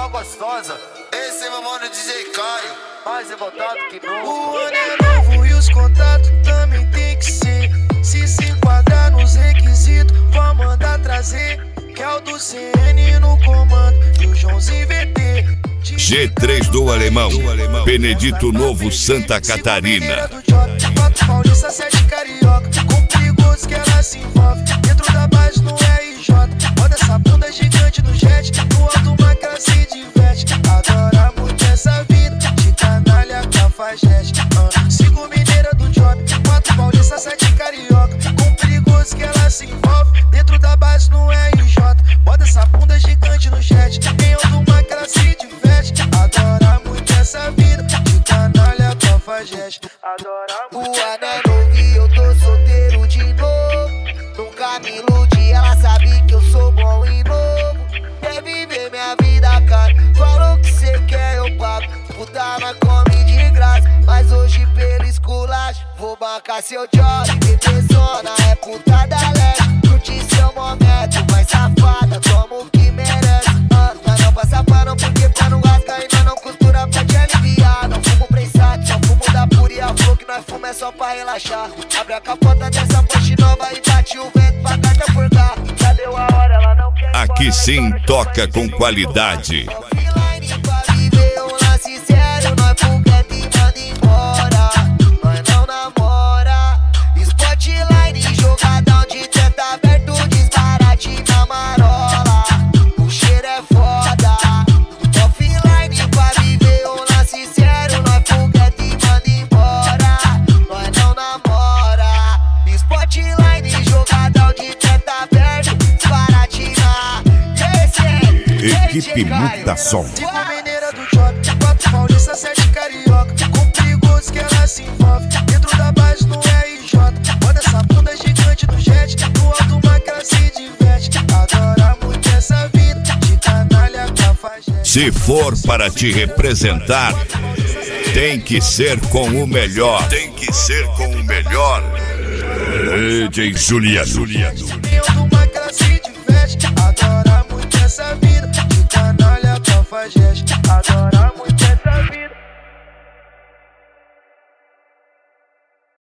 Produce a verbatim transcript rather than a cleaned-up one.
mó gostosa. Esse é meu mano D J Caio, mais revoltado que nunca. O ano é novo e os contatos também tem que ser. Se se enquadrar nos requisitos, vou mandar trazer. Que é o do C N no comando e o Joãozinho V T. G três do Alemão, Benedito Novo, Santa Catarina. Quatro paulista, sete carioca, com perigoso que ela se envolve. Dentro da base no R J, roda essa bunda gigante no jet. No alto mar que ela se diverte. Adora muito essa vida, de canalha, cafajeste. uh. Cinco mineira do job, quatro paulista, sete carioca, com perigoso que ela se envolve. Dentro da base no R J, roda essa bunda gigante no jet. Em alto mar que ela se diverte. Adora muito essa vida, de canalha, cafajeste. Adora muito. O ano é novo e eu tô solteiro de novo. Nunca me iludi, ela sabe que eu sou bom e novo. Quer viver minha vida, cara? Falou que cê quer, eu pago. Puta, nós come de graça, mas hoje pelo esculacho vou bancar seu job. Bebezona é puta da leste, curte seu momento, mas safada, toma o que merece. ah, Mas não passa pano porque pano rasga e nós não costura pra te aliviar. Não fumo prensado, só fumo da pura e a flor que nós fuma é só pra relaxar. Abre a capota dessa Porsche nova e bate o vento pra carta furgar. Já deu a hora, ela não quer. Aqui sim toca com qualidade. Offline pra viver um lance sério, nós foguete e manda embora. Nós não namora. Spotline, jogadão de teto aberto, disparate na marola. O cheiro é foda. Offline pra viver um lance sério, nós foguete e manda embora. Nós não namora. Spotline, jogadão de teto aberto, disparate na. Equipe Mutação. Cinco mineira do job, quatro paulista, sete carioca, com perigoso que ela se envolve. Dentro da base no R J, roda essa bunda gigante no jet. No alto mar que ela se diverte. Adora muito essa vida, de canalha, cafajeste. Se for para te representar, tem que ser com o melhor. Tem que ser com o melhor. D J Juliano.